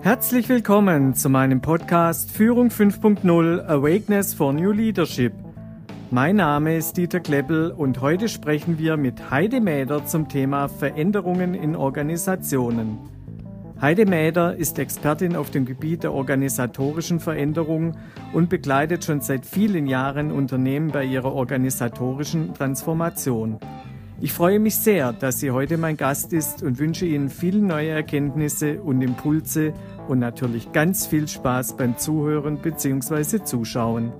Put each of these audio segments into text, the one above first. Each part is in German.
Herzlich willkommen zu meinem Podcast Führung 5.0 Awakeness for New Leadership. Mein Name ist Dieter Kleppel und heute sprechen wir mit Heide Mäder zum Thema Veränderungen in Organisationen. Heide Mäder ist Expertin auf dem Gebiet der organisatorischen Veränderung und begleitet schon seit vielen Jahren Unternehmen bei ihrer organisatorischen Transformation. Ich freue mich sehr, dass sie heute mein Gast ist und wünsche Ihnen viele neue Erkenntnisse und Impulse und natürlich ganz viel Spaß beim Zuhören bzw. Zuschauen.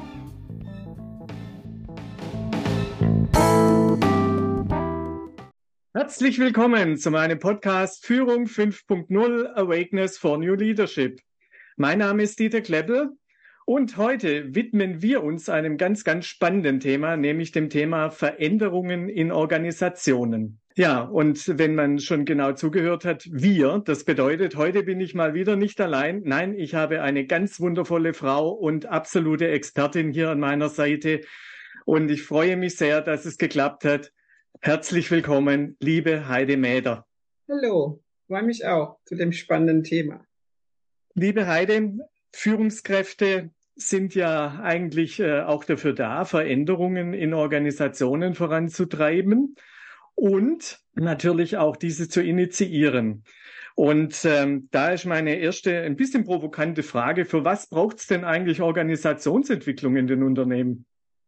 Herzlich willkommen zu meinem Podcast Führung 5.0 Awakeness for New Leadership. Mein Name ist Dieter Kleppel. Und heute widmen wir uns einem ganz, ganz spannenden Thema, nämlich dem Thema Veränderungen in Organisationen. Ja, und wenn man schon genau zugehört hat, das bedeutet, heute bin ich mal wieder nicht allein. Nein, ich habe eine ganz wundervolle Frau und absolute Expertin hier an meiner Seite. Und ich freue mich sehr, dass es geklappt hat. Herzlich willkommen, liebe Heide Mäder. Hallo, freue mich auch zu dem spannenden Thema. Liebe Heide, Führungskräfte sind ja eigentlich auch dafür da, Veränderungen in Organisationen voranzutreiben und natürlich auch diese zu initiieren. Und da ist meine erste ein bisschen provokante Frage: Für was braucht es denn eigentlich Organisationsentwicklung in den Unternehmen?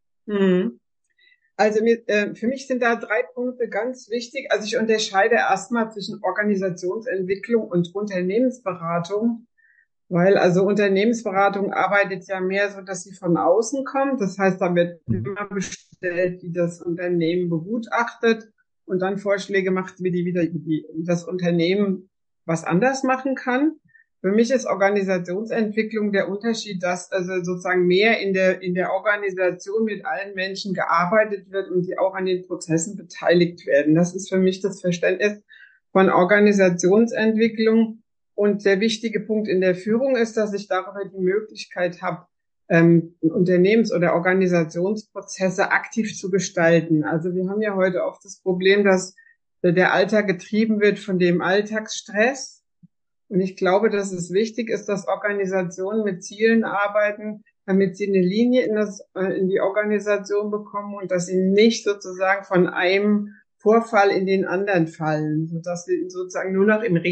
Also für mich sind da 3 Punkte ganz wichtig. Also ich unterscheide erstmal zwischen Organisationsentwicklung und Unternehmensberatung. Weil also Unternehmensberatung arbeitet ja mehr so, dass sie von außen kommt. Das heißt, da wird immer bestellt, wie das Unternehmen begutachtet und dann Vorschläge macht, wie das Unternehmen was anders machen kann. Für mich ist Organisationsentwicklung der Unterschied, dass also sozusagen mehr in der Organisation mit allen Menschen gearbeitet wird und die auch an den Prozessen beteiligt werden. Das ist für mich das Verständnis von Organisationsentwicklung. Und der wichtige Punkt in der Führung ist, dass ich darüber die Möglichkeit habe, Unternehmens- oder Organisationsprozesse aktiv zu gestalten. Also wir haben ja heute oft das Problem, dass der Alltag getrieben wird von dem Alltagsstress. Und ich glaube, dass es wichtig ist, dass Organisationen mit Zielen arbeiten, damit sie eine Linie in die Organisation bekommen und dass sie nicht sozusagen von einem Vorfall in den anderen fallen, sodass wir sozusagen nur noch im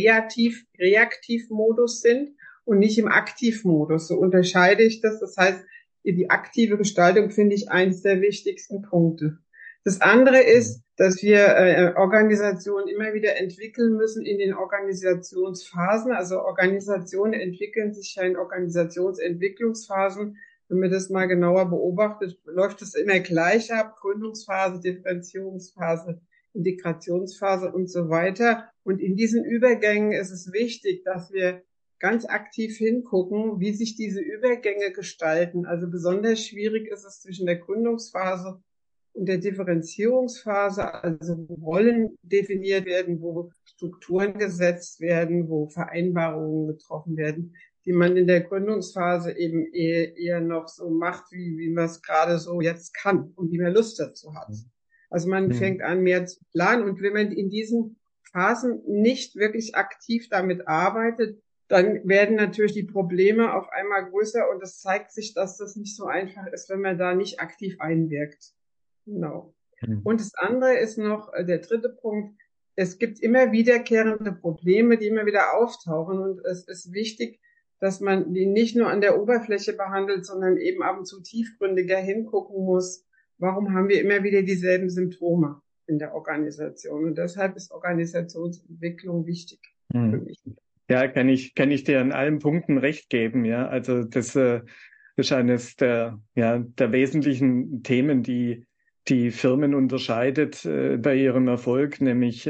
Reaktivmodus sind und nicht im Aktivmodus. So unterscheide ich das. Das heißt, die aktive Gestaltung finde ich eines der wichtigsten Punkte. Das andere ist, dass wir Organisationen immer wieder entwickeln müssen in den Organisationsphasen. Also Organisationen entwickeln sich ja in Organisationsentwicklungsphasen. Wenn man das mal genauer beobachtet, läuft es immer gleich ab: Gründungsphase, Differenzierungsphase, Integrationsphase und so weiter. Und in diesen Übergängen ist es wichtig, dass wir ganz aktiv hingucken, wie sich diese Übergänge gestalten. Also besonders schwierig ist es zwischen der Gründungsphase und der Differenzierungsphase, also wo Rollen definiert werden, wo Strukturen gesetzt werden, wo Vereinbarungen getroffen werden, die man in der Gründungsphase eben eher noch so macht, wie man es gerade so jetzt kann und wie man Lust dazu hat. Also man fängt an, mehr zu planen. Und wenn man in diesen Phasen nicht wirklich aktiv damit arbeitet, dann werden natürlich die Probleme auf einmal größer. Und es zeigt sich, dass das nicht so einfach ist, wenn man da nicht aktiv einwirkt. Genau. Und das andere ist noch der 3. Punkt. Es gibt immer wiederkehrende Probleme, die immer wieder auftauchen. Und es ist wichtig, dass man die nicht nur an der Oberfläche behandelt, sondern eben ab und zu tiefgründiger hingucken muss. Warum haben wir immer wieder dieselben Symptome in der Organisation? Und deshalb ist Organisationsentwicklung wichtig für mich. Ja, kann ich dir an allen Punkten recht geben. Ja, also das ist eines der wesentlichen Themen, die Firmen unterscheidet bei ihrem Erfolg, nämlich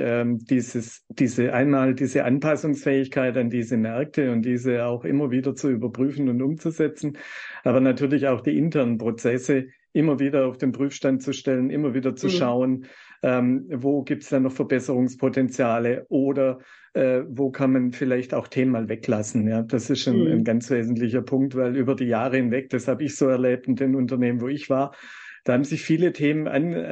diese Anpassungsfähigkeit an diese Märkte und diese auch immer wieder zu überprüfen und umzusetzen, aber natürlich auch die internen Prozesse immer wieder auf den Prüfstand zu stellen, immer wieder zu schauen, wo gibt's da noch Verbesserungspotenziale oder wo kann man vielleicht auch Themen mal weglassen. Ja, das ist ein ganz wesentlicher Punkt, weil über die Jahre hinweg, das habe ich so erlebt in den Unternehmen, wo ich war, Da haben sich viele Themen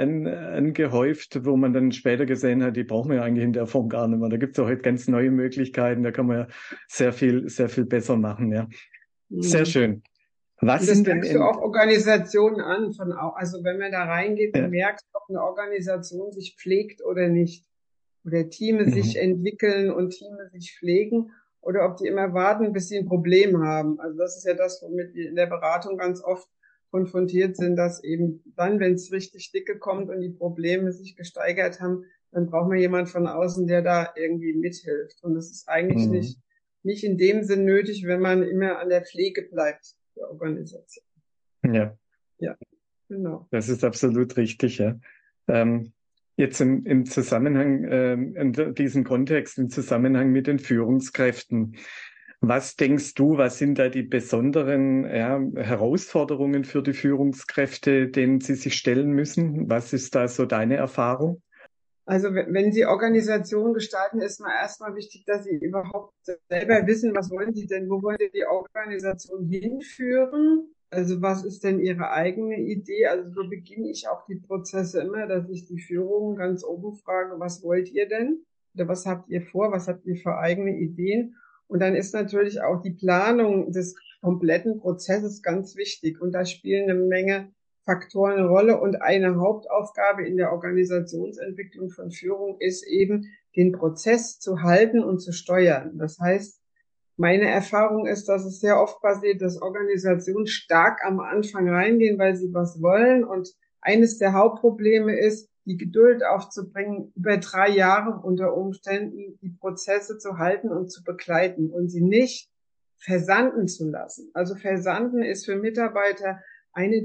angehäuft, wo man dann später gesehen hat, die brauchen wir eigentlich in der Form gar nicht mehr. Da gibt es auch heute ganz neue Möglichkeiten, da kann man ja sehr viel besser machen, ja. Sehr Mhm. schön. Was Und das sind denn merkst du auch Organisationen an, also wenn man da reingeht, du ja. merkst, ob eine Organisation sich pflegt oder nicht. Oder Teams sich Mhm. entwickeln und Teams sich pflegen oder ob die immer warten, bis sie ein Problem haben. Also das ist ja das, womit wir in der Beratung ganz oft konfrontiert sind, dass eben dann, wenn es richtig dicke kommt und die Probleme sich gesteigert haben, dann braucht man jemand von außen, der da irgendwie mithilft. Und das ist eigentlich Mhm. nicht in dem Sinn nötig, wenn man immer an der Pflege bleibt, der Organisation. Ja. Ja, genau. Das ist absolut richtig, ja. Ähm, Jetzt im Zusammenhang, in diesem Kontext, im Zusammenhang mit den Führungskräften. Was denkst du, was sind da die besonderen, ja, Herausforderungen für die Führungskräfte, denen sie sich stellen müssen? Was ist da so deine Erfahrung? Also wenn Sie Organisation gestalten, ist mal erstmal wichtig, dass Sie überhaupt selber wissen, was wollen Sie denn, wo wollen Sie die Organisation hinführen? Also was ist denn Ihre eigene Idee? Also so beginne ich auch die Prozesse immer, dass ich die Führung ganz oben frage, was wollt ihr denn? Oder was habt ihr vor? Was habt ihr für eigene Ideen? Und dann ist natürlich auch die Planung des kompletten Prozesses ganz wichtig. Und da spielen eine Menge Faktoren eine Rolle und eine Hauptaufgabe in der Organisationsentwicklung von Führung ist eben, den Prozess zu halten und zu steuern. Das heißt, meine Erfahrung ist, dass es sehr oft passiert, dass Organisationen stark am Anfang reingehen, weil sie was wollen. Und eines der Hauptprobleme ist, die Geduld aufzubringen, über 3 Jahre unter Umständen die Prozesse zu halten und zu begleiten und sie nicht versanden zu lassen. Also versanden ist für Mitarbeiter eine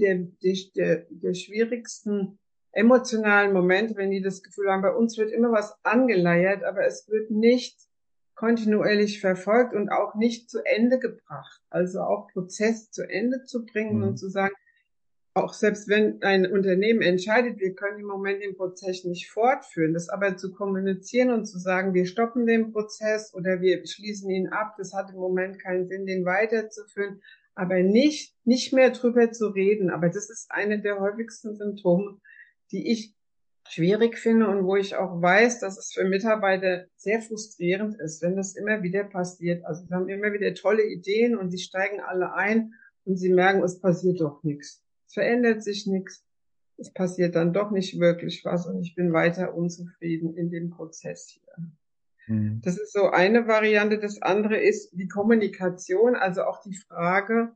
der schwierigsten emotionalen Momente, wenn die das Gefühl haben, bei uns wird immer was angeleiert, aber es wird nicht kontinuierlich verfolgt und auch nicht zu Ende gebracht. Also auch Prozess zu Ende zu bringen und Mhm. zu sagen, auch selbst wenn ein Unternehmen entscheidet, wir können im Moment den Prozess nicht fortführen, das aber zu kommunizieren und zu sagen, wir stoppen den Prozess oder wir schließen ihn ab, das hat im Moment keinen Sinn, den weiterzuführen, aber nicht mehr drüber zu reden. Aber das ist eine der häufigsten Symptome, die ich schwierig finde und wo ich auch weiß, dass es für Mitarbeiter sehr frustrierend ist, wenn das immer wieder passiert. Also sie haben immer wieder tolle Ideen und sie steigen alle ein und sie merken, es passiert doch nichts. Es verändert sich nichts. Es passiert dann doch nicht wirklich was und ich bin weiter unzufrieden in dem Prozess hier. Mhm. Das ist so eine Variante. Das andere ist die Kommunikation, also auch die Frage,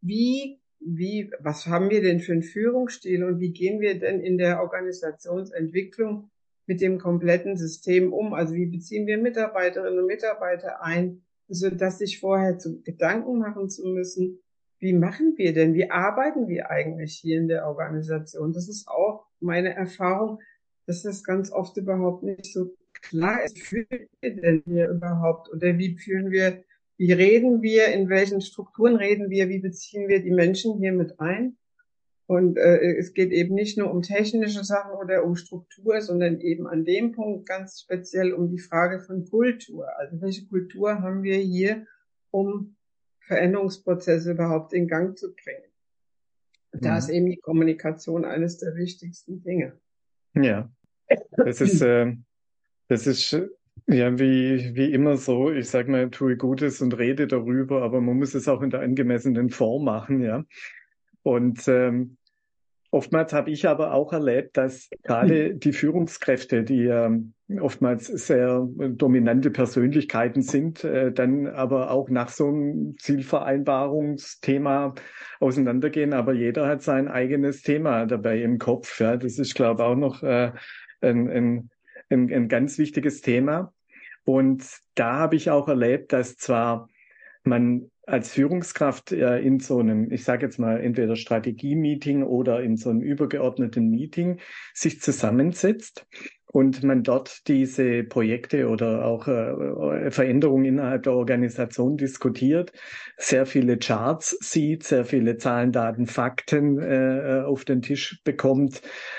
was haben wir denn für einen Führungsstil und wie gehen wir denn in der Organisationsentwicklung mit dem kompletten System um? Also wie beziehen wir Mitarbeiterinnen und Mitarbeiter ein, so dass sich vorher zu Gedanken machen zu müssen, wie machen wir denn, wie arbeiten wir eigentlich hier in der Organisation? Das ist auch meine Erfahrung, dass das ganz oft überhaupt nicht so klar ist, wie fühlen wir denn hier überhaupt? Oder wie reden wir, in welchen Strukturen reden wir, wie beziehen wir die Menschen hier mit ein? Und es geht eben nicht nur um technische Sachen oder um Struktur, sondern eben an dem Punkt ganz speziell um die Frage von Kultur. Also welche Kultur haben wir hier, um Veränderungsprozesse überhaupt in Gang zu bringen? Da ist Mhm. eben die Kommunikation eines der wichtigsten Dinge. Ja, das ist, das ist ja wie immer so. Ich sage mal, tue Gutes und rede darüber, aber man muss es auch in der angemessenen Form machen, ja. Und oftmals habe ich aber auch erlebt, dass gerade die Führungskräfte, die oftmals sehr dominante Persönlichkeiten sind, dann aber auch nach so einem Zielvereinbarungsthema auseinandergehen. Aber jeder hat sein eigenes Thema dabei im Kopf. Ja, das ist, glaube ich, auch noch ein, ein, ein ganz wichtiges Thema. Und da habe ich auch erlebt, dass zwar man als Führungskraft in so einem, ich sage jetzt mal, entweder Strategie-Meeting oder in so einem übergeordneten Meeting sich zusammensetzt und man dort diese Projekte oder auch Veränderungen innerhalb der Organisation diskutiert, sehr viele Charts sieht, sehr viele Zahlen, Daten, Fakten auf den Tisch bekommt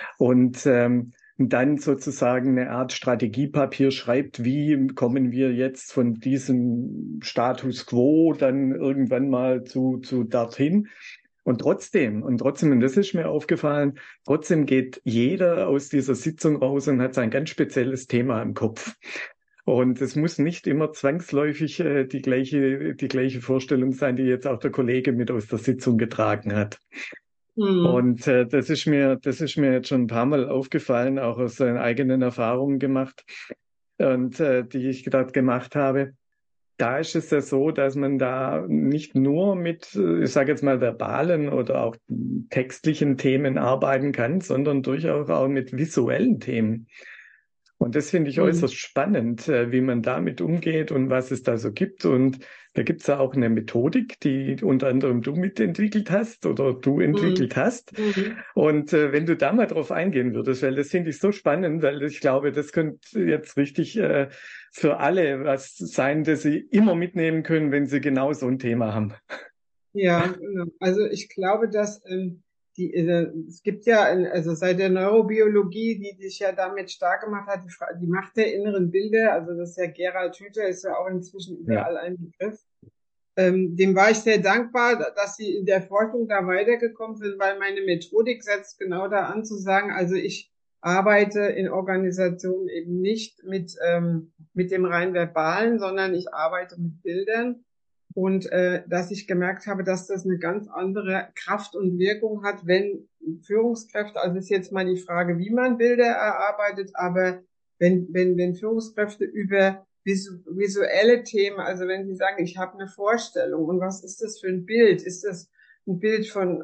und dann sozusagen eine Art Strategiepapier schreibt, wie kommen wir jetzt von diesem Status quo dann irgendwann mal zu dorthin. Und das ist mir aufgefallen, trotzdem geht jeder aus dieser Sitzung raus und hat sein ganz spezielles Thema im Kopf. Und es muss nicht immer zwangsläufig die gleiche Vorstellung sein, die jetzt auch der Kollege mit aus der Sitzung getragen hat. Und das ist mir jetzt schon ein paar Mal aufgefallen, auch aus seinen eigenen Erfahrungen gemacht und die ich dort gemacht habe. Da ist es ja so, dass man da nicht nur mit, ich sage jetzt mal, verbalen oder auch textlichen Themen arbeiten kann, sondern durchaus auch mit visuellen Themen. Und das finde ich äußerst spannend, wie man damit umgeht und was es da so gibt. Und da gibt es ja auch eine Methodik, die unter anderem du mitentwickelt hast oder du entwickelt hast. Und wenn du da mal drauf eingehen würdest, weil das finde ich so spannend, weil ich glaube, das könnte jetzt richtig für alle was sein, das sie immer mitnehmen können, wenn sie genau so ein Thema haben. Ja, genau. Also ich glaube, dass es gibt ja, also seit der Neurobiologie, die sich ja damit stark gemacht hat, die Macht der inneren Bilder, also das ist ja Gerald Hüther, ist ja auch inzwischen überall ein Begriff. Dem war ich sehr dankbar, dass sie in der Forschung da weitergekommen sind, weil meine Methodik setzt genau da an zu sagen, also ich arbeite in Organisationen eben nicht mit dem rein verbalen, sondern ich arbeite mit Bildern. Und dass ich gemerkt habe, dass das eine ganz andere Kraft und Wirkung hat, wenn Führungskräfte, also ist jetzt mal die Frage, wie man Bilder erarbeitet, aber wenn Führungskräfte über visuelle Themen, also wenn sie sagen, ich habe eine Vorstellung und was ist das für ein Bild? Ist das ein Bild von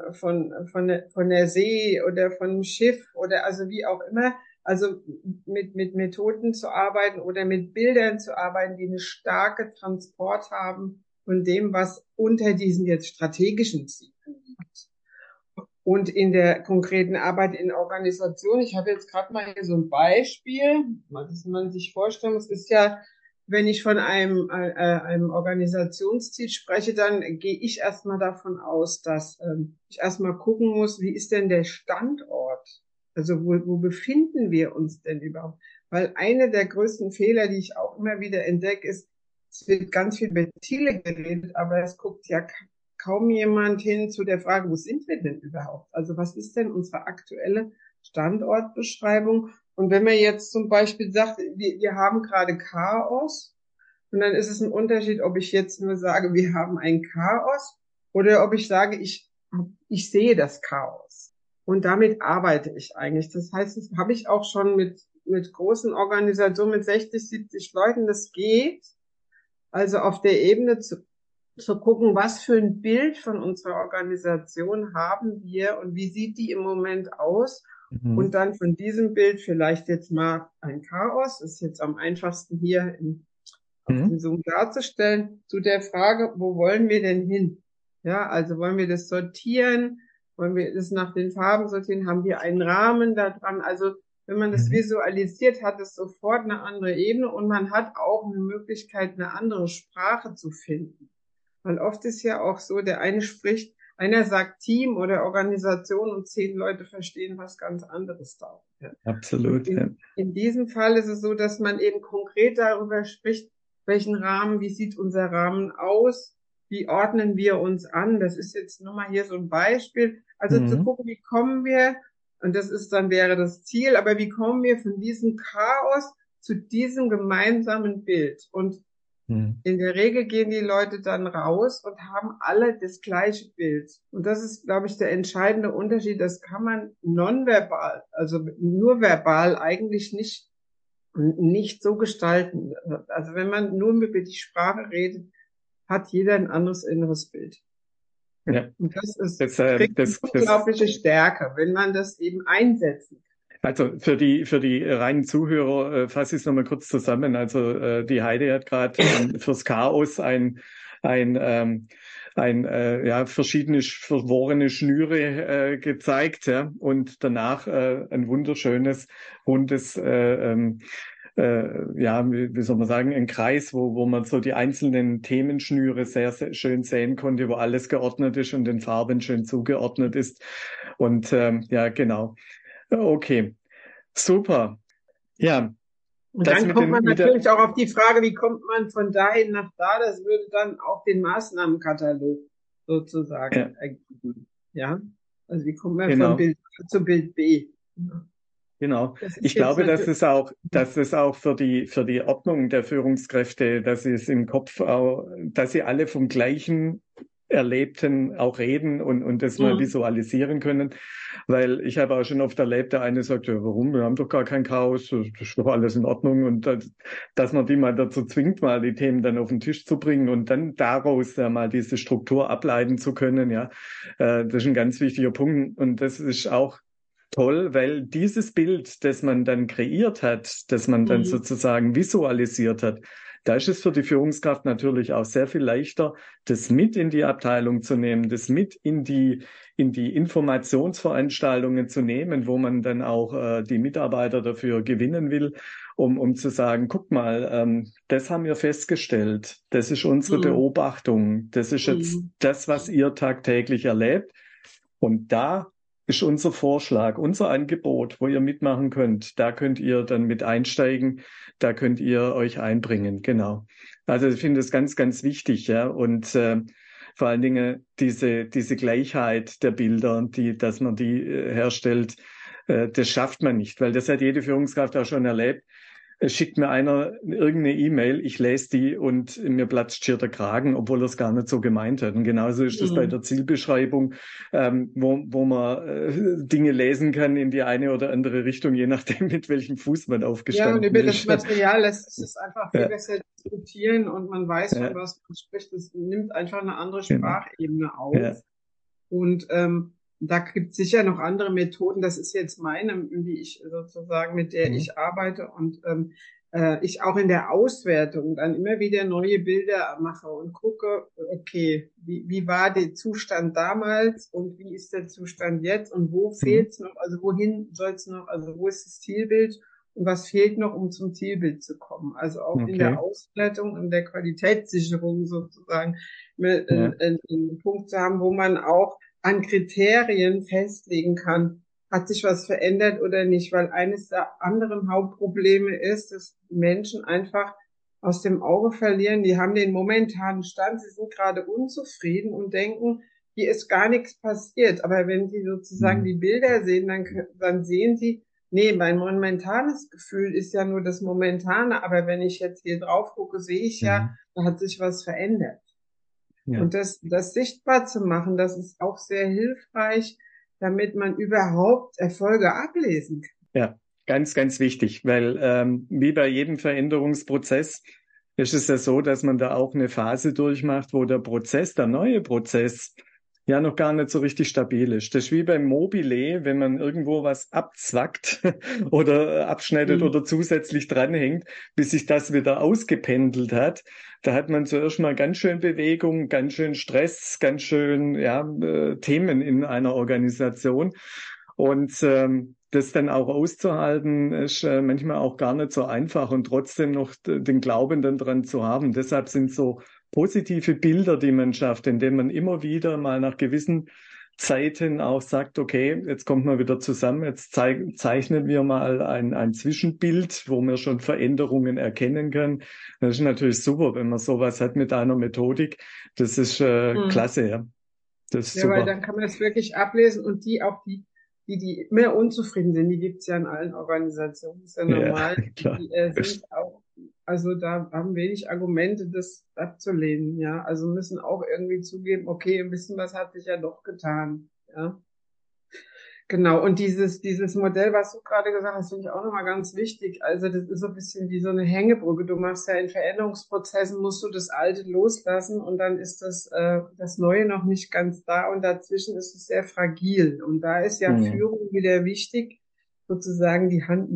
der See oder von einem Schiff oder also wie auch immer, also mit Methoden zu arbeiten oder mit Bildern zu arbeiten, die eine starke Transport haben von dem, was unter diesen jetzt strategischen Zielen liegt. Und in der konkreten Arbeit in Organisationen, ich habe jetzt gerade mal hier so ein Beispiel, das man sich vorstellen muss, ist ja, wenn ich von einem Organisationsziel spreche, dann gehe ich erstmal davon aus, dass ich erstmal gucken muss, wie ist denn der Standort? Also wo befinden wir uns denn überhaupt? Weil eine der größten Fehler, die ich auch immer wieder entdecke, ist, es wird ganz viel über Ziele geredet, aber es guckt ja kaum jemand hin zu der Frage, wo sind wir denn überhaupt? Also was ist denn unsere aktuelle Standortbeschreibung? Und wenn man jetzt zum Beispiel sagt, wir haben gerade Chaos, und dann ist es ein Unterschied, ob ich jetzt nur sage, wir haben ein Chaos, oder ob ich sage, ich sehe das Chaos. Und damit arbeite ich eigentlich. Das heißt, das habe ich auch schon mit großen Organisationen, mit 60, 70 Leuten, das geht. Also auf der Ebene zu gucken, was für ein Bild von unserer Organisation haben wir und wie sieht die im Moment aus? Und dann von diesem Bild vielleicht jetzt mal ein Chaos, ist jetzt am einfachsten hier auf dem Zoom darzustellen, zu der Frage, wo wollen wir denn hin? Ja, also wollen wir das sortieren? Wollen wir das nach den Farben sortieren? Haben wir einen Rahmen da dran? Also wenn man das visualisiert, hat es sofort eine andere Ebene und man hat auch eine Möglichkeit, eine andere Sprache zu finden. Weil oft ist ja auch so, einer sagt Team oder Organisation und 10 Leute verstehen was ganz anderes da. Ja. Absolut. In diesem Fall ist es so, dass man eben konkret darüber spricht, welchen Rahmen, wie sieht unser Rahmen aus, wie ordnen wir uns an. Das ist jetzt nur mal hier so ein Beispiel. Also zu gucken, wie kommen wir, und wäre das Ziel, aber wie kommen wir von diesem Chaos zu diesem gemeinsamen Bild? Und in der Regel gehen die Leute dann raus und haben alle das gleiche Bild. Und das ist, glaube ich, der entscheidende Unterschied. Das kann man nonverbal, also nur verbal eigentlich nicht so gestalten. Also wenn man nur über die Sprache redet, hat jeder ein anderes inneres Bild. Ja. Und das ist eine unglaubliche Stärke, wenn man das eben einsetzen kann. Also für die reinen Zuhörer fasse ich es nochmal kurz zusammen. Also die Heide hat gerade fürs Chaos verschiedene verworrene Schnüre gezeigt, ja, und danach ein wunderschönes rundes wie soll man sagen, ein Kreis, wo man so die einzelnen Themenschnüre sehr, sehr schön sehen konnte, wo alles geordnet ist und den Farben schön zugeordnet ist. Und genau. Okay, super. Ja. Und dann kommt man natürlich auch auf die Frage, wie kommt man von dahin nach da? Das würde dann auch den Maßnahmenkatalog sozusagen ergeben. Ja, also wie kommt man von Genau. Bild A zu Bild B? Ja. Genau. Das ist Ich jetzt glaube, natürlich, dass es auch für die Ordnung der Führungskräfte, dass sie es im Kopf auch, dass sie alle vom gleichen Erlebten auch reden und das mal mhm. visualisieren können. Weil ich habe auch schon oft erlebt, der eine sagt, ja, warum? Wir haben doch gar kein Chaos, das ist doch alles in Ordnung. Und dass man die mal dazu zwingt, mal die Themen dann auf den Tisch zu bringen und dann daraus ja mal diese Struktur ableiten zu können, ja, das ist ein ganz wichtiger Punkt. Und das ist auch toll, weil dieses Bild, das man dann kreiert hat, das man dann Mhm. sozusagen visualisiert hat, da ist es für die Führungskraft natürlich auch sehr viel leichter, das mit in die Abteilung zu nehmen, das mit in die Informationsveranstaltungen zu nehmen, wo man dann auch die Mitarbeiter dafür gewinnen will, um zu sagen, guck mal, das haben wir festgestellt, das ist unsere Mhm. Beobachtung, das ist jetzt Mhm. das, was ihr tagtäglich erlebt. Und da ist unser Vorschlag, unser Angebot, wo ihr mitmachen könnt. Da könnt ihr dann mit einsteigen, da könnt ihr euch einbringen. Genau. Also ich finde es ganz, ganz wichtig, ja. Und vor allen Dingen diese Gleichheit der Bilder, dass man die herstellt, das schafft man nicht, weil das hat jede Führungskraft auch schon erlebt. Es schickt mir einer irgendeine E-Mail, ich lese die und mir platzt schier der Kragen, obwohl er es gar nicht so gemeint hat. Und genauso ist es bei Mhm. der Zielbeschreibung, wo man Dinge lesen kann in die eine oder andere Richtung, je nachdem, mit welchem Fuß man Ja, und aufgestanden über das ist. Material lässt sich das einfach viel Ja, besser diskutieren und man weiß, von ja, was man spricht. Das nimmt einfach eine andere genau. Sprachebene auf. Ja, Und da gibt es sicher noch andere Methoden. Das ist jetzt meine, wie ich sozusagen, mit der mhm, ich arbeite und ich auch in der Auswertung dann immer wieder neue Bilder mache und gucke, okay, wie war der Zustand damals und wie ist der Zustand jetzt und wo mhm, fehlt es noch, also wohin soll es noch, also wo ist das Zielbild und was fehlt noch, um zum Zielbild zu kommen. Also auch in der okay. Auswertung und der Qualitätssicherung sozusagen Ja, einen Punkt zu haben, wo man auch an Kriterien festlegen kann, hat sich was verändert oder nicht, weil eines der anderen Hauptprobleme ist, dass Menschen einfach aus dem Auge verlieren, die haben den momentanen Stand, sie sind gerade unzufrieden und denken, hier ist gar nichts passiert. Aber wenn sie sozusagen mhm, die Bilder sehen, dann sehen sie, nee, mein momentanes Gefühl ist ja nur das Momentane, aber wenn ich jetzt hier drauf gucke, sehe ich ja, mhm, da hat sich was verändert. ja. Und das sichtbar zu machen, das ist auch sehr hilfreich, damit man überhaupt Erfolge ablesen kann. Ja, ganz, ganz wichtig, weil wie bei jedem Veränderungsprozess ist es ja so, dass man da auch eine Phase durchmacht, wo der Prozess, der neue Prozess, ja noch gar nicht so richtig stabil ist. Das ist wie beim Mobile, wenn man irgendwo was abzwackt oder abschneidet Mhm. oder zusätzlich dranhängt, bis sich das wieder ausgependelt hat. Da hat man zuerst mal ganz schön Bewegung, ganz schön Stress, ganz schön Themen in einer Organisation. Und das dann auch auszuhalten, ist manchmal auch gar nicht so einfach und trotzdem noch den Glauben dann dran zu haben. Deshalb sind so positive Bilder, die man schafft, indem man immer wieder mal nach gewissen Zeiten auch sagt, okay, jetzt kommt man wieder zusammen, jetzt zeichnen wir mal ein Zwischenbild, wo man schon Veränderungen erkennen kann. Das ist natürlich super, wenn man sowas hat mit einer Methodik. Das ist Mhm. klasse, ja. Das ist Ja, weil super. dann kann man es wirklich ablesen und die immer unzufrieden sind, die gibt's ja in allen Organisationen, ist ja Ja, normal, klar. die sind auch, also da haben wenig Argumente, das abzulehnen, ja. Also müssen auch irgendwie zugeben, okay, ein bisschen was hat sich ja doch getan, ja. Genau, und dieses Modell, was du gerade gesagt hast, finde ich auch nochmal ganz wichtig. Also das ist so ein bisschen wie so eine Hängebrücke. Du machst ja in Veränderungsprozessen, musst du das Alte loslassen und dann ist das Neue noch nicht ganz da und dazwischen ist es sehr fragil. Und da ist ja Mhm. Führung wieder wichtig, sozusagen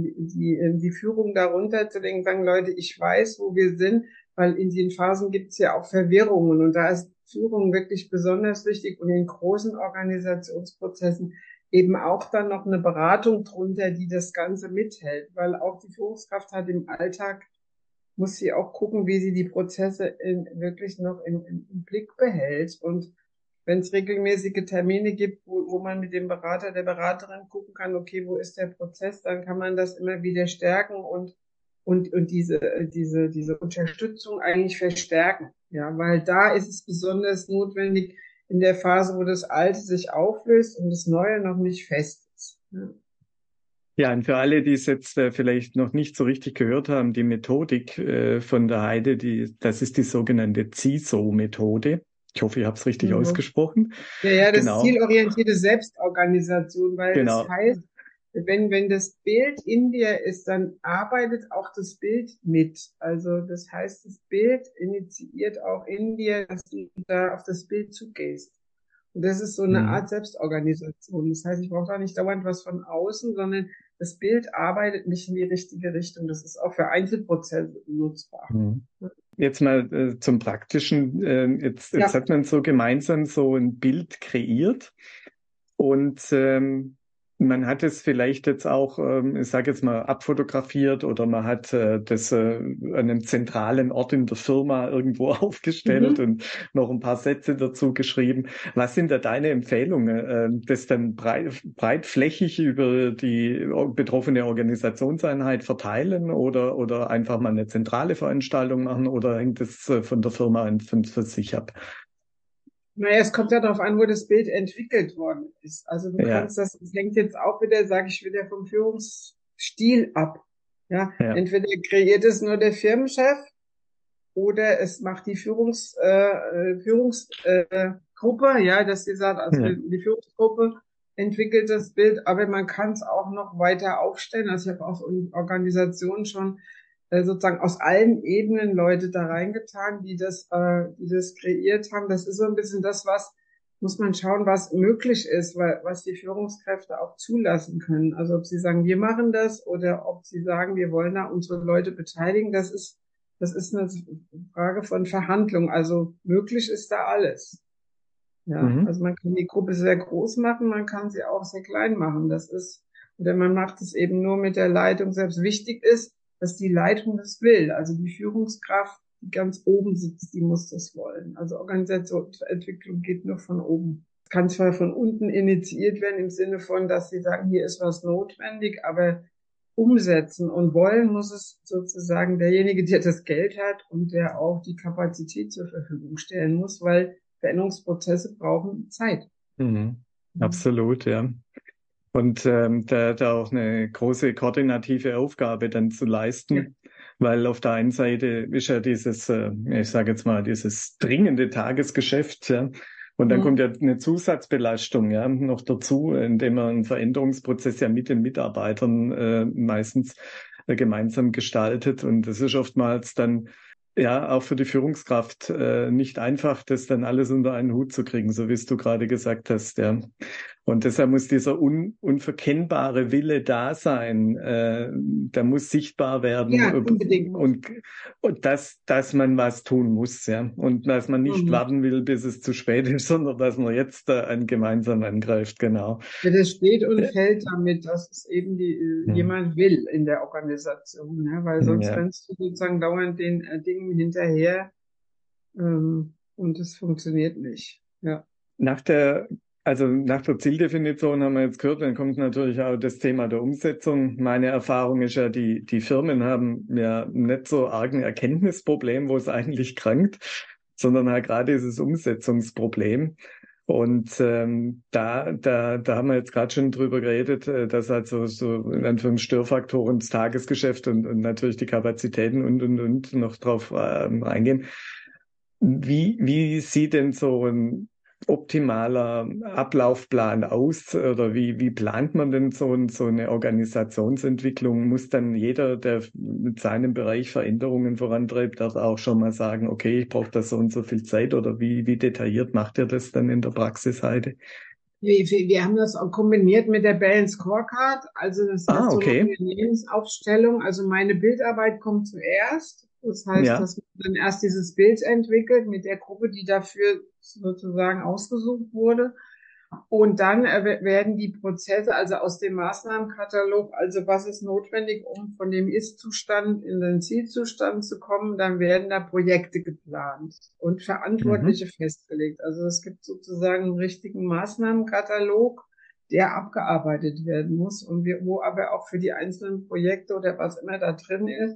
die Führung darunter zu denken, sagen, Leute, ich weiß, wo wir sind, weil in den Phasen gibt es ja auch Verwirrungen und da ist Führung wirklich besonders wichtig und in großen Organisationsprozessen eben auch dann noch eine Beratung drunter, die das Ganze mithält, weil auch die Führungskraft hat im Alltag, muss sie auch gucken, wie sie die Prozesse wirklich noch im Blick behält. Und wenn es regelmäßige Termine gibt, wo man mit dem Berater, der Beraterin gucken kann, okay, wo ist der Prozess, dann kann man das immer wieder stärken und diese Unterstützung eigentlich verstärken. Ja, weil da ist es besonders notwendig, in der Phase, wo das Alte sich auflöst und das Neue noch nicht fest ist. Ja. Ja, und für alle, die es jetzt vielleicht noch nicht so richtig gehört haben, die Methodik von der Heide, das ist die sogenannte CISO-Methode. Ich hoffe, ich habe es richtig Mhm. ausgesprochen. Ja, das Genau, zielorientierte Selbstorganisation, weil das genau. heißt, wenn das Bild in dir ist, dann arbeitet auch das Bild mit. Also das heißt, das Bild initiiert auch in dir, dass du da auf das Bild zugehst. Und das ist so eine Mhm. Art Selbstorganisation. Das heißt, ich brauche da nicht dauernd was von außen, sondern das Bild arbeitet mich in die richtige Richtung. Das ist auch für Einzelprozesse nutzbar. Mhm. Jetzt mal zum Praktischen. Jetzt Ja. hat man so gemeinsam so ein Bild kreiert. Und man hat es vielleicht jetzt auch, ich sage jetzt mal, abfotografiert oder man hat das an einem zentralen Ort in der Firma irgendwo aufgestellt Mhm. und noch ein paar Sätze dazu geschrieben. Was sind da deine Empfehlungen? Das dann breitflächig über die betroffene Organisationseinheit verteilen oder einfach mal eine zentrale Veranstaltung machen oder hängt es von der Firma für sich ab? Naja, es kommt ja darauf an, wo das Bild entwickelt worden ist. Also du Ja, kannst das hängt jetzt auch wieder, sage ich wieder, vom Führungsstil ab. Ja, ja, entweder kreiert es nur der Firmenchef oder es macht die Führungsgruppe, ja, dass sie sagt, also ja. die Führungsgruppe entwickelt das Bild, aber man kann es auch noch weiter aufstellen. Also ich habe auch in Organisationen schon sozusagen aus allen Ebenen Leute da reingetan, die das kreiert haben. Das ist so ein bisschen das, was muss man schauen, was möglich ist, weil, was die Führungskräfte auch zulassen können. Also ob sie sagen, wir machen das oder ob sie sagen, wir wollen da unsere Leute beteiligen, das ist eine Frage von Verhandlung. Also möglich ist da alles. Ja, Mhm. also man kann die Gruppe sehr groß machen, man kann sie auch sehr klein machen. Oder man macht es eben nur mit der Leitung. Selbst wichtig ist, dass die Leitung das will. Also die Führungskraft, die ganz oben sitzt, die muss das wollen. Also Organisationsentwicklung geht nur von oben. Es kann zwar von unten initiiert werden im Sinne von, dass sie sagen, hier ist was notwendig, aber umsetzen und wollen muss es sozusagen derjenige, der das Geld hat und der auch die Kapazität zur Verfügung stellen muss, weil Veränderungsprozesse brauchen Zeit. Mhm. Absolut, ja. Und da auch eine große koordinative Aufgabe dann zu Ja. leisten, weil auf der einen Seite ist ja dieses, ich sage jetzt mal, dieses dringende Tagesgeschäft, ja. Und dann kommt Mhm. ja eine Zusatzbelastung, ja, noch dazu, indem man einen Veränderungsprozess ja mit den Mitarbeitern meistens gemeinsam gestaltet. Und das ist oftmals dann ja auch für die Führungskraft nicht einfach, das dann alles unter einen Hut zu kriegen, so wie es du gerade gesagt hast, ja. Und deshalb muss dieser unverkennbare Wille da sein. Der muss sichtbar werden Ja, unbedingt. und dass man was tun muss, ja. Und dass man nicht Mhm. warten will, bis es zu spät ist, sondern dass man jetzt gemeinsam angreift, genau. Ja, das steht und fällt damit, dass es eben Hm. jemand will in der Organisation, ne? Weil sonst Ja. rennst du sozusagen dauernd den Dingen hinterher, und es funktioniert nicht. Ja. Nach der, also nach der Zieldefinition haben wir jetzt gehört, dann kommt natürlich auch das Thema der Umsetzung. Meine Erfahrung ist ja, die Firmen haben ja nicht so arg ein Erkenntnisproblem, wo es eigentlich krankt, sondern halt gerade dieses Umsetzungsproblem. Und da haben wir jetzt gerade schon drüber geredet, dass halt so in Anführungszeichen Störfaktoren das Tagesgeschäft und natürlich die Kapazitäten und noch drauf eingehen. Wie sieht denn so ein optimaler Ablaufplan aus? Oder wie plant man denn so eine Organisationsentwicklung? Muss dann jeder, der mit seinem Bereich Veränderungen vorantreibt, das auch schon mal sagen, okay, ich brauche da so und so viel Zeit? Oder wie detailliert macht ihr das dann in der Praxis heute? Wir haben das auch kombiniert mit der Balance Scorecard. Also das Ah, heißt so eine okay. Unternehmensaufstellung. Also meine Bildarbeit kommt zuerst. Das heißt, Ja. dass man dann erst dieses Bild entwickelt mit der Gruppe, die dafür sozusagen ausgesucht wurde. Und dann werden die Prozesse, also aus dem Maßnahmenkatalog, also was ist notwendig, um von dem Ist-Zustand in den Zielzustand zu kommen, dann werden da Projekte geplant und Mhm. Verantwortliche festgelegt. Also es gibt sozusagen einen richtigen Maßnahmenkatalog, der abgearbeitet werden muss und wo aber auch für die einzelnen Projekte oder was immer da drin ist,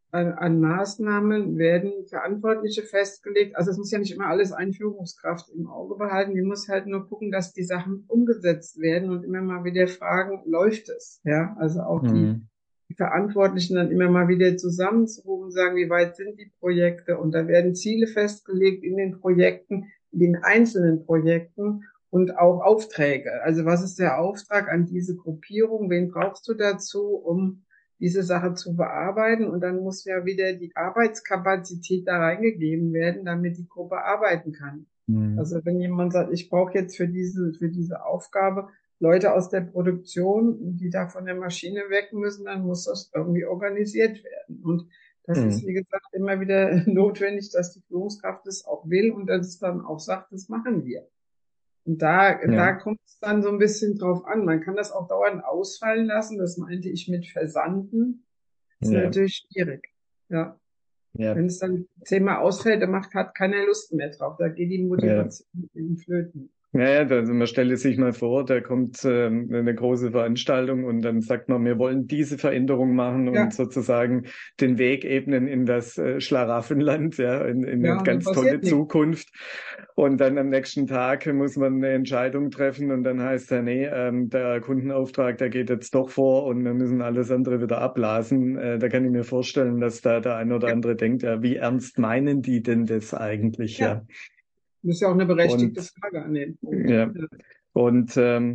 an Maßnahmen werden Verantwortliche festgelegt. Also es muss ja nicht immer alles eine Führungskraft im Auge behalten. Die muss halt nur gucken, dass die Sachen umgesetzt werden und immer mal wieder fragen, läuft es? Ja, also auch Mhm. die Verantwortlichen dann immer mal wieder zusammenzurufen, sagen, wie weit sind die Projekte? Und da werden Ziele festgelegt in den Projekten, in den einzelnen Projekten und auch Aufträge. Also was ist der Auftrag an diese Gruppierung? Wen brauchst du dazu, um diese Sache zu bearbeiten? Und dann muss ja wieder die Arbeitskapazität da reingegeben werden, damit die Gruppe arbeiten kann. Mhm. Also wenn jemand sagt, ich brauche jetzt für diese Aufgabe Leute aus der Produktion, die da von der Maschine weg müssen, dann muss das irgendwie organisiert werden. Und das ist, Mhm. wie gesagt, immer wieder notwendig, dass die Führungskraft das auch will und dass es dann auch sagt, das machen wir. Und da Ja, kommt es dann so ein bisschen drauf an. Man kann das auch dauernd ausfallen lassen. Das meinte ich mit Versanden. Das ist ja, natürlich schwierig. Ja. ja, Wenn es dann Thema ausfällt, dann hat keiner Lust mehr drauf. Da geht die ja. Motivation in den Flöten. Ja, ja, also man stelle sich mal vor, da kommt eine große Veranstaltung und dann sagt man, wir wollen diese Veränderung machen und Ja, sozusagen den Weg ebnen in das Schlaraffenland, ja, in eine ja, und dann ganz tolle passiert nichts. Zukunft. Und dann am nächsten Tag muss man eine Entscheidung treffen und dann heißt ja, nee, der Kundenauftrag, der geht jetzt doch vor und wir müssen alles andere wieder abblasen. Da kann ich mir vorstellen, dass da der ein oder Ja, andere denkt, ja, wie ernst meinen die denn das eigentlich, ja. ja? Das ist ja auch eine berechtigte Und Frage an den Punkt. ja. Ja, Und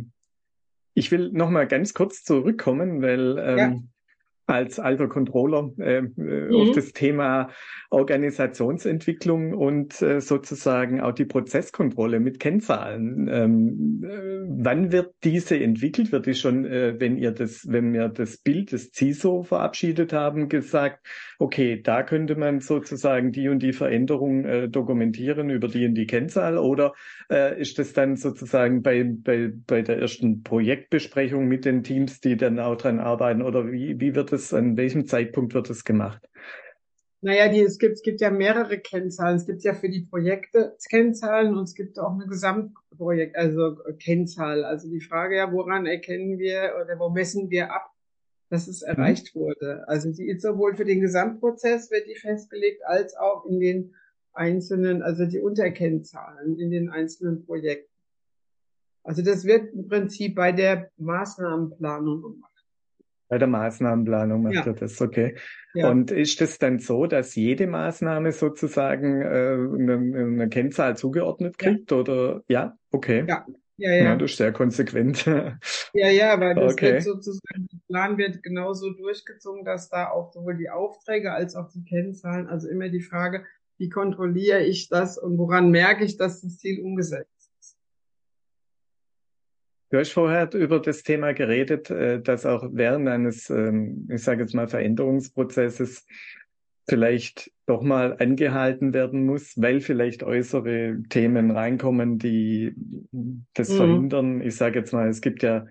ich will noch mal ganz kurz zurückkommen, weil ja. als alter Controller auf Mhm. das Thema Organisationsentwicklung und sozusagen auch die Prozesskontrolle mit Kennzahlen. Wann wird diese entwickelt? Wird die schon, wenn wir das Bild des CISO verabschiedet haben, gesagt, okay, da könnte man sozusagen die und die Veränderung dokumentieren über die und die Kennzahl? Oder ist das dann sozusagen bei der ersten Projektbesprechung mit den Teams, die dann auch dran arbeiten? Oder wie wird es, an welchem Zeitpunkt wird es gemacht? Naja, es gibt ja mehrere Kennzahlen. Es gibt ja für die Projekte Kennzahlen und es gibt auch eine Gesamtprojekt, also Kennzahl. Also die Frage ja, woran erkennen wir oder wo messen wir ab, dass es Mhm. erreicht wurde? Also die ist sowohl für den Gesamtprozess wird die festgelegt, als auch in den einzelnen, also die Unterkennzahlen in den einzelnen Projekten. Also das wird im Prinzip bei der Maßnahmenplanung gemacht. Bei der Maßnahmenplanung macht er Ja, das, okay. ja, Und ist es dann so, dass jede Maßnahme sozusagen eine Kennzahl zugeordnet ja, kriegt? Oder ja, okay. ja, ja, Ja, ja. das ist sehr konsequent. Ja, ja, weil das wird Okay. sozusagen, der Plan wird genauso durchgezogen, dass da auch sowohl die Aufträge als auch die Kennzahlen, also immer die Frage, wie kontrolliere ich das und woran merke ich, dass das Ziel umgesetzt ist? Du hast vorher über das Thema geredet, dass auch während eines, ich sage jetzt mal, Veränderungsprozesses vielleicht doch mal angehalten werden muss, weil vielleicht äußere Themen reinkommen, die das Mhm. verhindern. Ich sage jetzt mal, es gibt ja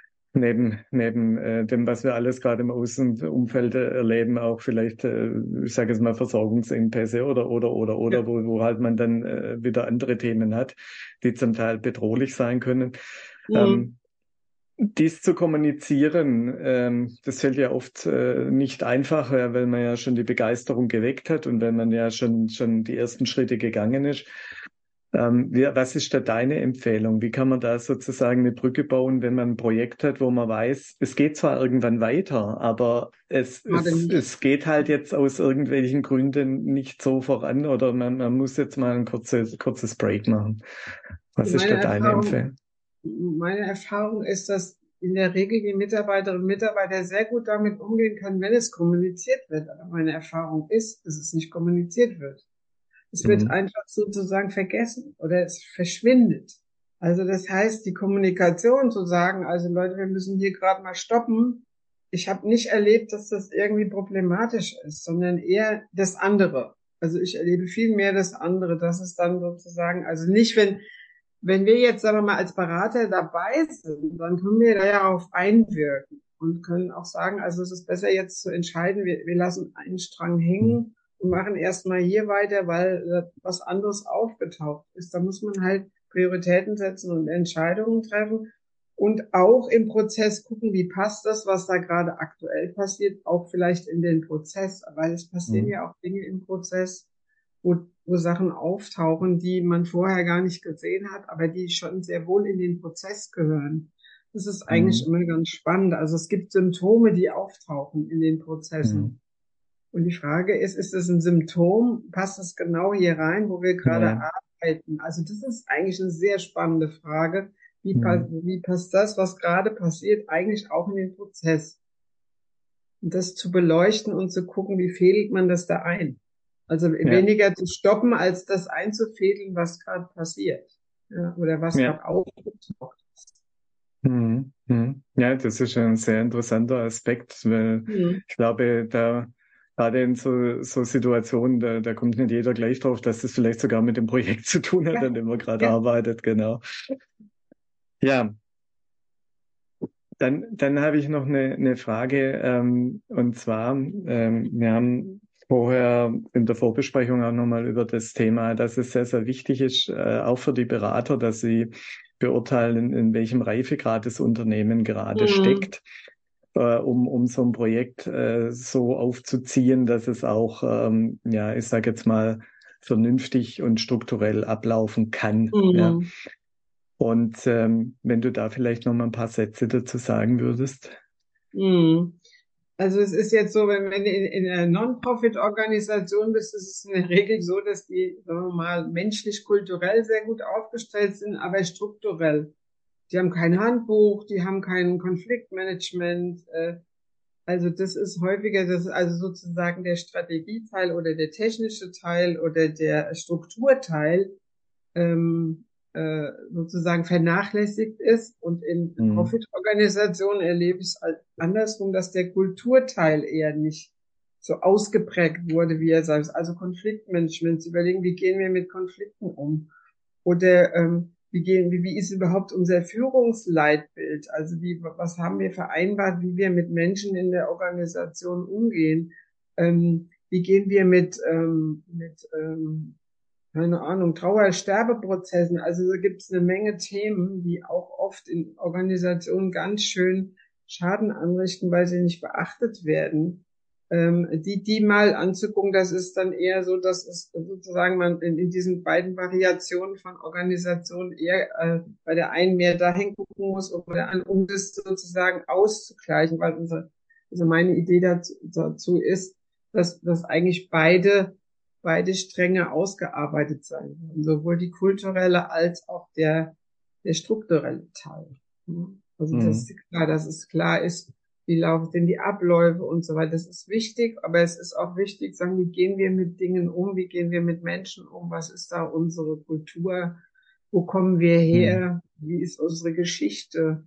neben dem, was wir alles gerade im Außenumfeld erleben, auch vielleicht, ich sage jetzt mal, Versorgungsengpässe Ja. oder, wo halt man dann wieder andere Themen hat, die zum Teil bedrohlich sein können. Mhm. Ähm, Dies zu kommunizieren, das fällt ja oft nicht einfach, ja, weil man ja schon die Begeisterung geweckt hat und wenn man ja schon die ersten Schritte gegangen ist. Was ist da deine Empfehlung? Wie kann man da sozusagen eine Brücke bauen, wenn man ein Projekt hat, wo man weiß, es geht zwar irgendwann weiter, aber Gerade nicht. es geht halt jetzt aus irgendwelchen Gründen nicht so voran oder man muss jetzt mal ein kurzes Break machen. Also Was ist da deine Empfehlung? meine Erfahrung ist, dass in der Regel die Mitarbeiterinnen und Mitarbeiter sehr gut damit umgehen können, wenn es kommuniziert wird. Aber meine Erfahrung ist, dass es nicht kommuniziert wird. Es wird Mhm. einfach sozusagen vergessen oder es verschwindet. Also das heißt, die Kommunikation zu sagen, also Leute, wir müssen hier gerade mal stoppen. Ich habe nicht erlebt, dass das irgendwie problematisch ist, sondern eher das andere. Also ich erlebe viel mehr das andere. Das ist dann sozusagen, also nicht, wenn wir jetzt, sagen wir mal, als Berater dabei sind, dann können wir da ja auf einwirken und können auch sagen, also es ist besser jetzt zu entscheiden, wir lassen einen Strang hängen und machen erstmal hier weiter, weil was anderes aufgetaucht ist. Da muss man halt Prioritäten setzen und Entscheidungen treffen. und auch im Prozess gucken, wie passt das, was da gerade aktuell passiert, auch vielleicht in den Prozess, weil es passieren Mhm. ja auch Dinge im Prozess, wo Sachen auftauchen, die man vorher gar nicht gesehen hat, aber die schon sehr wohl in den Prozess gehören. Das ist eigentlich Mhm. immer ganz spannend. Also es gibt Symptome, die auftauchen in den Mhm. Prozessen. Und die Frage ist es ein Symptom? Passt es genau hier rein, wo wir gerade Ja. arbeiten? Also das ist eigentlich eine sehr spannende Frage. Mhm. Wie passt das, was gerade passiert, eigentlich auch in den Prozess? Und das zu beleuchten und zu gucken, wie fädelt man das da ein? Also Ja. weniger zu stoppen, als das einzufädeln, was gerade passiert. Ja, oder was Ja. gerade aufgetaucht ist. Mhm. Mhm. Ja, das ist ein sehr interessanter Aspekt, weil Hm. ich glaube, da gerade in so Situationen, da kommt nicht jeder gleich drauf, dass das vielleicht sogar mit dem Projekt zu tun hat, Ja, an dem man gerade ja. arbeitet, genau. Ja, dann habe ich noch eine Frage, und zwar, wir haben vorher in der Vorbesprechung auch nochmal über das Thema, dass es sehr, sehr wichtig ist, auch für die Berater, dass sie beurteilen, in welchem Reifegrad das Unternehmen gerade Hm. steckt, um so ein Projekt so aufzuziehen, dass es auch, ja, ich sage jetzt mal, vernünftig und strukturell ablaufen kann. Ja. Hm. Und wenn du da vielleicht noch mal ein paar Sätze dazu sagen würdest. Hm. Also es ist jetzt so, wenn du in einer Non-Profit-Organisation bist, ist es in der Regel so, dass die, sagen wir mal, menschlich, kulturell sehr gut aufgestellt sind, aber strukturell. Die haben kein Handbuch, die haben kein Konfliktmanagement. Also das ist häufiger, das ist also sozusagen der Strategieteil oder der technische Teil oder der Strukturteil sozusagen vernachlässigt ist. Und in Mhm. Profitorganisationen erlebe ich es halt andersrum, dass der Kulturteil eher nicht so ausgeprägt wurde, wie er sei. Also Konfliktmanagement, zu überlegen, wie gehen wir mit Konflikten um? Oder wie ist überhaupt unser Führungsleitbild? Also was haben wir vereinbart, wie wir mit Menschen in der Organisation umgehen? Wie gehen wir mit keine Ahnung, Trauer-Sterbeprozessen. Also da gibt es eine Menge Themen, die auch oft in Organisationen ganz schön Schaden anrichten, weil sie nicht beachtet werden. Die mal anzugucken, das ist dann eher so, dass es sozusagen man in diesen beiden Variationen von Organisationen eher bei der einen mehr dahin gucken muss, um der anderen, um das sozusagen auszugleichen, weil also meine Idee dazu ist, dass eigentlich beide Stränge ausgearbeitet sein sollen, sowohl die kulturelle als auch der strukturelle Teil. Also Mhm. dass es klar ist, wie laufen denn die Abläufe und so weiter. Das ist wichtig, aber es ist auch wichtig, sagen, wie gehen wir mit Dingen um, wie gehen wir mit Menschen um, was ist da unsere Kultur, wo kommen wir Mhm. her, wie ist unsere Geschichte,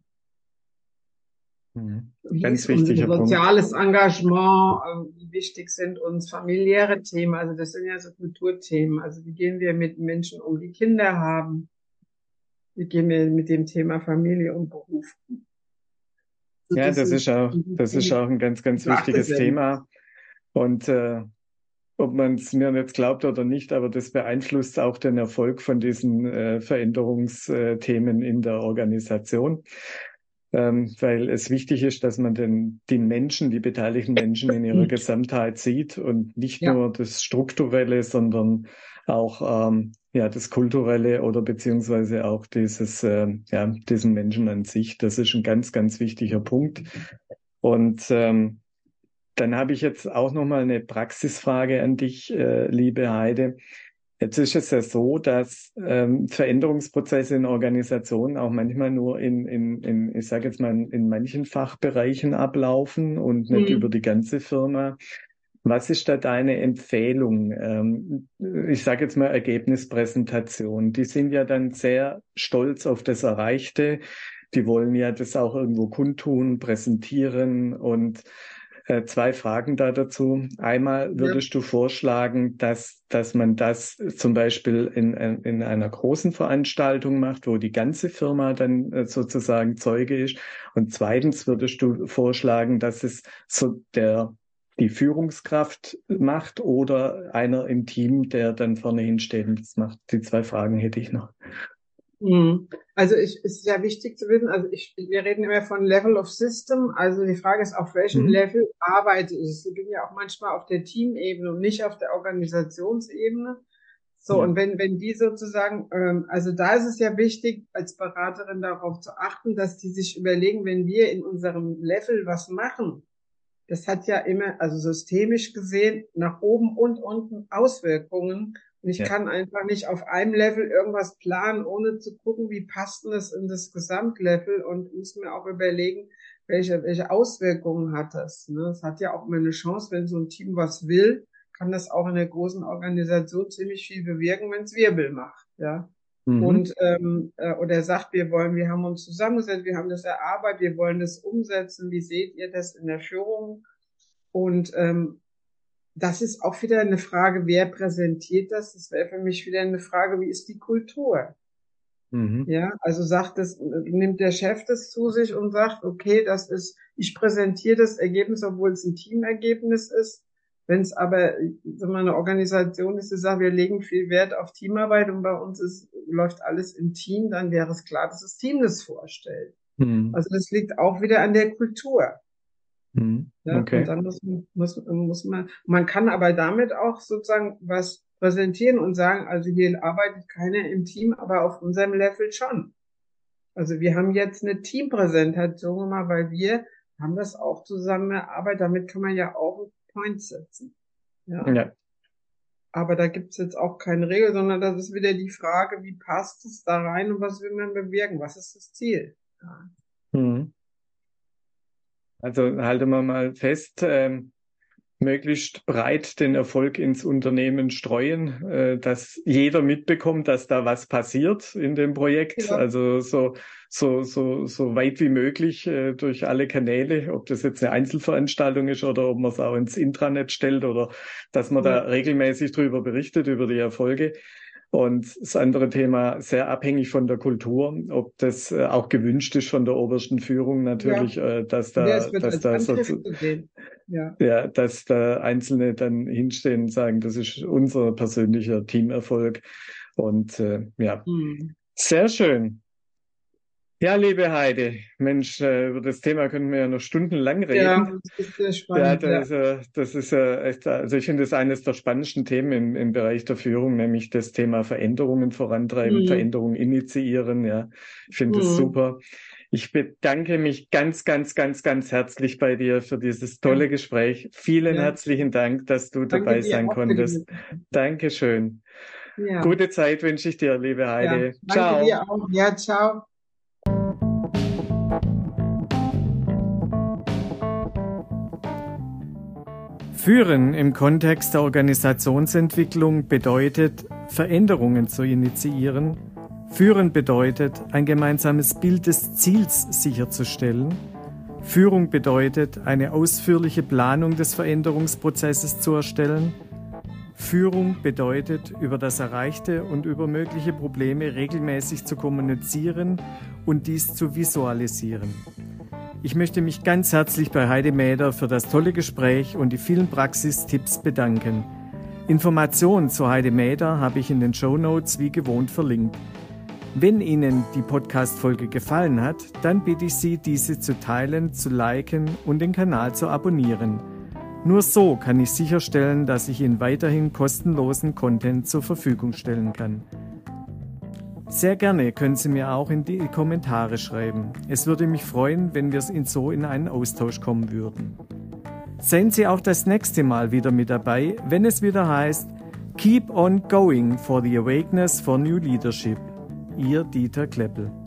Mhm. wie ist Ganz unser wichtiger Punkt. soziales Engagement? Wie wichtig sind uns familiäre Themen? Also das sind ja so Kulturthemen. Also wie gehen wir mit Menschen um, die Kinder haben? Wie gehen wir mit dem Thema Familie und Beruf? Also Ja, das sind das ist auch ein ganz, die ganz beachtet wichtiges werden. Thema. Und ob man es mir jetzt glaubt oder nicht, aber das beeinflusst auch den Erfolg von diesen Veränderungsthemen in der Organisation. Weil es wichtig ist, dass man die Menschen, die beteiligten Menschen in ihrer Gesamtheit sieht und nicht Ja. nur das Strukturelle, sondern auch ja, das Kulturelle oder beziehungsweise auch ja, diesen Menschen an sich. Das ist ein ganz, ganz wichtiger Punkt. Und dann habe ich jetzt auch noch mal eine Praxisfrage an dich, liebe Heide. Jetzt ist es ja so, dass Veränderungsprozesse in Organisationen auch manchmal nur ich sage jetzt mal, in manchen Fachbereichen ablaufen und nicht über Mhm. die ganze Firma. Was ist da deine Empfehlung? Ich sage jetzt mal Ergebnispräsentation. Die sind ja dann sehr stolz auf das Erreichte. Die wollen ja das auch irgendwo kundtun, präsentieren und zwei Fragen da dazu. Einmal Ja. würdest du vorschlagen, dass man das zum Beispiel in einer großen Veranstaltung macht, wo die ganze Firma dann sozusagen Zeuge ist. Und zweitens würdest du vorschlagen, dass es so die Führungskraft macht oder einer im Team, der dann vorne hinsteht und das macht. Die zwei Fragen hätte ich noch. Also ist ja wichtig zu wissen, wir reden immer von Level of System, also die Frage ist, auf welchem Level arbeite ich? Ich bin ja auch manchmal auf der Teamebene und nicht auf der Organisationsebene. So, und wenn die sozusagen, also da ist es ja wichtig, als Beraterin darauf zu achten, dass die sich überlegen, wenn wir in unserem Level was machen, das hat ja immer, also systemisch gesehen, nach oben und unten Auswirkungen. Und ich kann einfach nicht auf einem Level irgendwas planen, ohne zu gucken, wie passt denn das in das Gesamtlevel, und muss mir auch überlegen, welche Auswirkungen hat das. Ne? Es hat ja auch immer eine Chance, wenn so ein Team was will, kann das auch in der großen Organisation ziemlich viel bewirken, wenn es Wirbel macht. Ja. Und oder sagt, wir haben uns zusammengesetzt, wir haben das erarbeitet, wir wollen das umsetzen. Wie seht ihr das in der Führung? Und das ist auch wieder eine Frage, wer präsentiert das? Das wäre für mich wieder eine Frage, wie ist die Kultur? Ja, also nimmt der Chef das zu sich und sagt, okay, ich präsentiere das Ergebnis, obwohl es ein Teamergebnis ist. Wenn es aber eine Organisation ist, die sagt, wir legen viel Wert auf Teamarbeit und bei uns läuft alles im Team, dann wäre es klar, dass das Team das vorstellt. Also das liegt auch wieder an der Kultur. Ja, okay. Und dann muss man kann aber damit auch sozusagen was präsentieren und sagen, also hier arbeitet keiner im Team, aber auf unserem Level schon. Also wir haben jetzt eine Teampräsentation gemacht, weil wir haben das auch zusammen erarbeitet. Damit kann man ja auch Points setzen. Ja. Aber da gibt's jetzt auch keine Regel, sondern das ist wieder die Frage, wie passt es da rein und was will man bewirken? Was ist das Ziel? Ja. Also halten wir mal fest, möglichst breit den Erfolg ins Unternehmen streuen, dass jeder mitbekommt, dass da was passiert in dem Projekt. Ja. Also so weit wie möglich durch alle Kanäle, ob das jetzt eine Einzelveranstaltung ist oder ob man es auch ins Intranet stellt oder dass man da regelmäßig drüber berichtet, über die Erfolge. Und das andere Thema, sehr abhängig von der Kultur, ob das auch gewünscht ist von der obersten Führung natürlich, dass da Einzelne dann hinstehen und sagen, das ist unser persönlicher Teamerfolg. Und sehr schön. Ja, liebe Heide, Mensch, über das Thema können wir ja noch stundenlang reden. Ja, das ist sehr spannend. Das ist echt, also ich finde das eines der spannendsten Themen im Bereich der Führung, nämlich das Thema Veränderungen vorantreiben, Veränderungen initiieren. Ja, ich finde das super. Ich bedanke mich ganz, ganz, ganz, ganz herzlich bei dir für dieses tolle Gespräch. Vielen herzlichen Dank, dass du dabei sein konntest. Dankeschön. Ja. Gute Zeit wünsche ich dir, liebe Heide. Ja, danke dir auch. Ja, ciao. Führen im Kontext der Organisationsentwicklung bedeutet, Veränderungen zu initiieren. Führen bedeutet, ein gemeinsames Bild des Ziels sicherzustellen. Führung bedeutet, eine ausführliche Planung des Veränderungsprozesses zu erstellen. Führung bedeutet, über das Erreichte und über mögliche Probleme regelmäßig zu kommunizieren und dies zu visualisieren. Ich möchte mich ganz herzlich bei Heide Mäder für das tolle Gespräch und die vielen Praxistipps bedanken. Informationen zu Heide Mäder habe ich in den Shownotes wie gewohnt verlinkt. Wenn Ihnen die Podcast-Folge gefallen hat, dann bitte ich Sie, diese zu teilen, zu liken und den Kanal zu abonnieren. Nur so kann ich sicherstellen, dass ich Ihnen weiterhin kostenlosen Content zur Verfügung stellen kann. Sehr gerne können Sie mir auch in die Kommentare schreiben. Es würde mich freuen, wenn wir in einen Austausch kommen würden. Seien Sie auch das nächste Mal wieder mit dabei, wenn es wieder heißt Keep on going for the awakeness for new leadership. Ihr Dieter Kleppel.